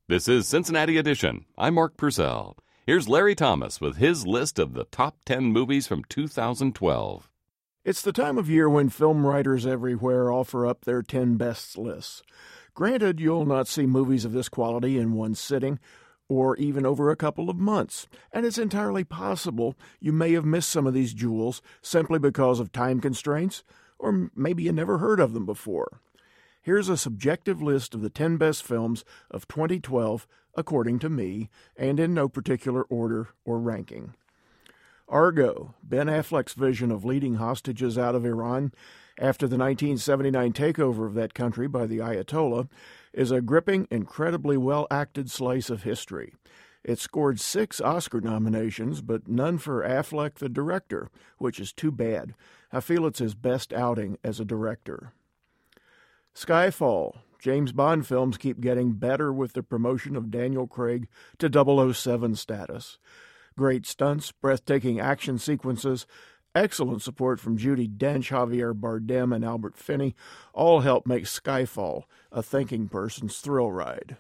This is Cincinnati Edition. I'm Mark Purcell. Here's Larry Thomas with his list of the top 10 movies from 2012. It's the time of year when film writers everywhere offer up their 10 best lists. Granted, you'll not see movies of this quality in one sitting, or even over a couple of months, and it's entirely possible you may have missed some of these jewels simply because of time constraints, or maybe you never heard of them before. Here's a subjective list of the 10 best films of 2012, according to me, and in no particular order or ranking. Argo, Ben Affleck's vision of leading hostages out of Iran after the 1979 takeover of that country by the Ayatollah, is a gripping, incredibly well-acted slice of history. It scored 6 Oscar nominations, but none for Affleck, the director, which is too bad. I feel it's his best outing as a director. Skyfall. James Bond films keep getting better with the promotion of Daniel Craig to 007 status. Great stunts, breathtaking action sequences, excellent support from Judi Dench, Javier Bardem, and Albert Finney all help make Skyfall a thinking person's thrill ride.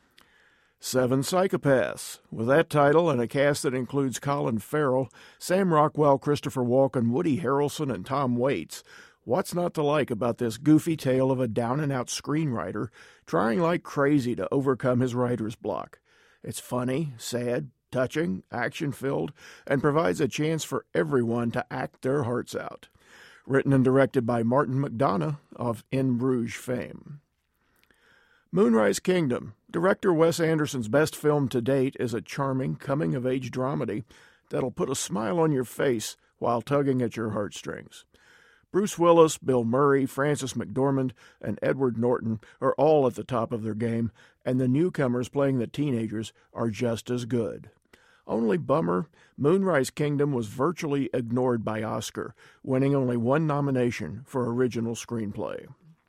7 Psychopaths. With that title and a cast that includes Colin Farrell, Sam Rockwell, Christopher Walken, Woody Harrelson, and Tom Waits, what's not to like about this goofy tale of a down-and-out screenwriter trying like crazy to overcome his writer's block? It's funny, sad, touching, action-filled, and provides a chance for everyone to act their hearts out. Written and directed by Martin McDonagh of In Bruges fame. Moonrise Kingdom. Director Wes Anderson's best film to date is a charming, coming-of-age dramedy that'll put a smile on your face while tugging at your heartstrings. Bruce Willis, Bill Murray, Frances McDormand, and Edward Norton are all at the top of their game, and the newcomers playing the teenagers are just as good. Only bummer, Moonrise Kingdom was virtually ignored by Oscar, winning only 1 nomination for original screenplay.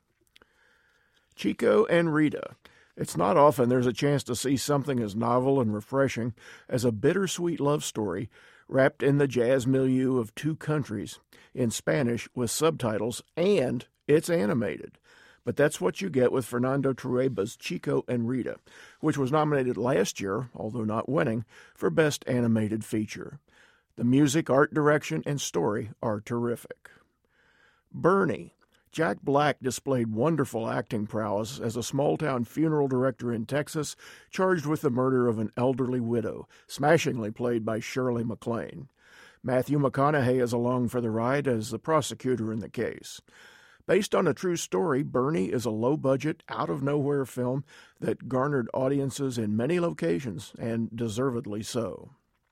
Chico and Rita. It's not often there's a chance to see something as novel and refreshing as a bittersweet love story wrapped in the jazz milieu of 2 countries, in Spanish with subtitles, and it's animated. But that's what you get with Fernando Trueba's Chico and Rita, which was nominated last year, although not winning, for Best Animated Feature. The music, art direction, and story are terrific. Bernie. Jack Black displayed wonderful acting prowess as a small-town funeral director in Texas charged with the murder of an elderly widow, smashingly played by Shirley MacLaine. Matthew McConaughey is along for the ride as the prosecutor in the case. Based on a true story, Bernie is a low-budget, out-of-nowhere film that garnered audiences in many locations, and deservedly so.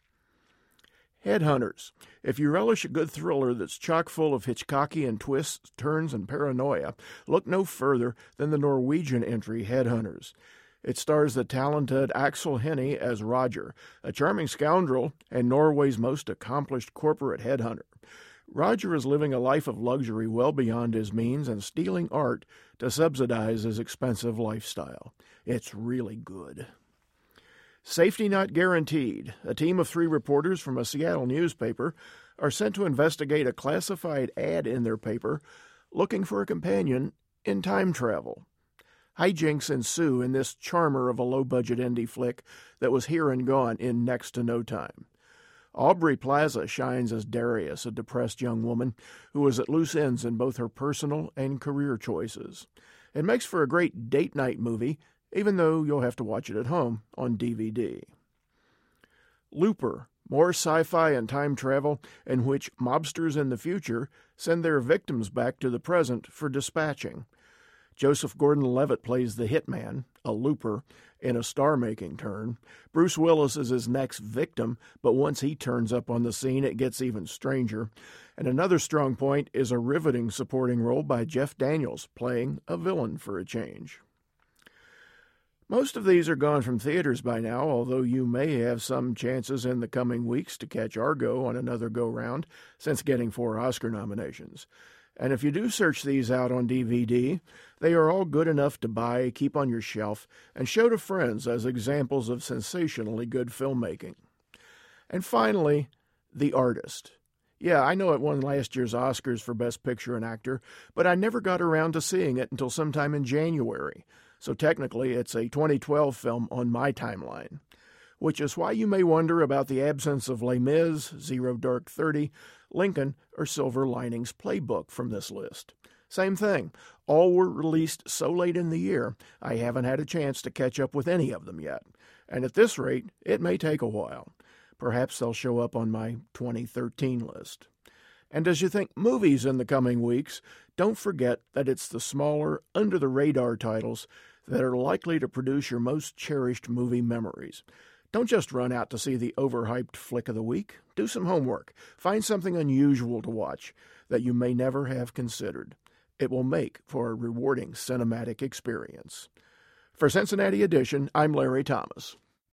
Headhunters. If you relish a good thriller that's chock full of Hitchcockian twists, turns, and paranoia, look no further than the Norwegian entry Headhunters. It stars the talented Axel Hennie as Roger, a charming scoundrel and Norway's most accomplished corporate headhunter. Roger is living a life of luxury well beyond his means and stealing art to subsidize his expensive lifestyle. It's really good. Safety Not Guaranteed. A team of 3 reporters from a Seattle newspaper are sent to investigate a classified ad in their paper looking for a companion in time travel. Hijinks ensue in this charmer of a low-budget indie flick that was here and gone in next to no time. Aubrey Plaza shines as Darius, a depressed young woman who is at loose ends in both her personal and career choices. It makes for a great date night movie, even though you'll have to watch it at home on DVD. Looper, more sci-fi and time travel in which mobsters in the future send their victims back to the present for dispatching. Joseph Gordon-Levitt plays the hitman, a looper, in a star-making turn. Bruce Willis is his next victim, but once he turns up on the scene, it gets even stranger. And another strong point is a riveting supporting role by Jeff Daniels, playing a villain for a change. Most of these are gone from theaters by now, although you may have some chances in the coming weeks to catch Argo on another go-round, since getting 4 Oscar nominations. And if you do search these out on DVD, they are all good enough to buy, keep on your shelf, and show to friends as examples of sensationally good filmmaking. And finally, The Artist. Yeah, I know it won last year's Oscars for Best Picture and Actor, but I never got around to seeing it until sometime in January. so technically it's a 2012 film on my timeline. Which is why you may wonder about the absence of Les Mis, Zero Dark 30, Lincoln, or Silver Linings Playbook from this list. Same thing. All were released so late in the year, I haven't had a chance to catch up with any of them yet. And at this rate, it may take a while. Perhaps they'll show up on my 2013 list. And as you think movies in the coming weeks, don't forget that it's the smaller, under-the-radar titles that are likely to produce your most cherished movie memories. Don't just run out to see the overhyped flick of the week. Do some homework. Find something unusual to watch that you may never have considered. It will make for a rewarding cinematic experience. For Cincinnati Edition, I'm Larry Thomas.